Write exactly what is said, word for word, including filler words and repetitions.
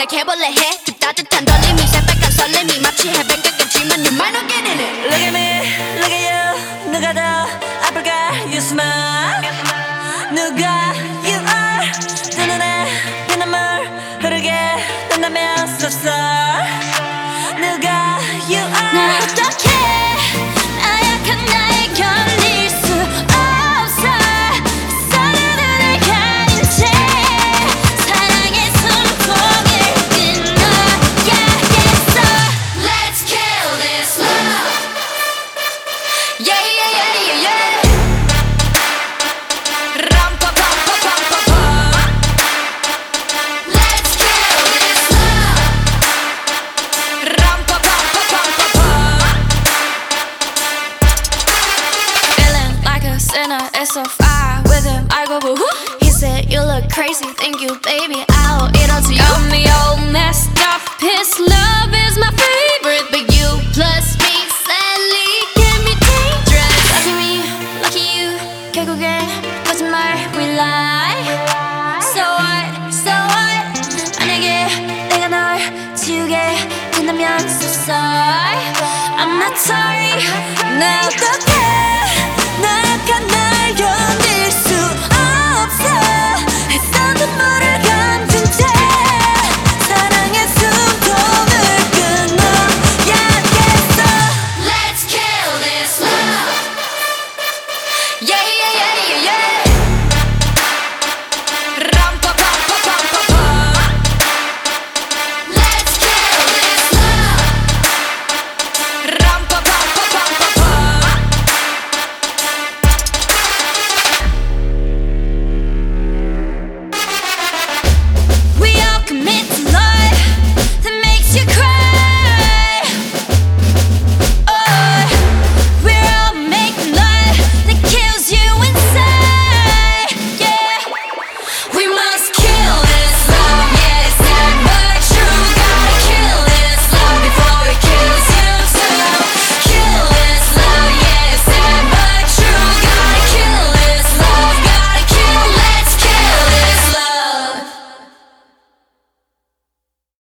like 해볼래 해 그 따뜻한 떨림이 새빨간 설렘이 마치 해변가 같지만 you might not get in it. Look at me, look at you. 누가 더 아플까? You smile. 누가 you are. 두 눈에 피눈물 흐르게 된다면 so sorry. 누가 you are. 나 어떡해 나약한 나에 걸릴 수 없어 서로를 가린 채 사랑의 숨통을 끊어야겠어. Let's kill this love. Yeah yeah yeah yeah yeah. 람 pa pa pa pa pa pa. Let's kill this love. 람 pa pa pa pa pa pa. Feeling like a sinner, it's so far with him. I go boo hoo. He said you look crazy, thank you, baby. I'll eat all to you. Got me all messed up. His love is my favorite, but you plus me sadly can be dangerous. Lucky me, lucky you. 결국엔 거짓말 we lie. So what, so what? 만약에 내가 널 지우게 된다면 so sorry. I'm not sorry. 나 어떡해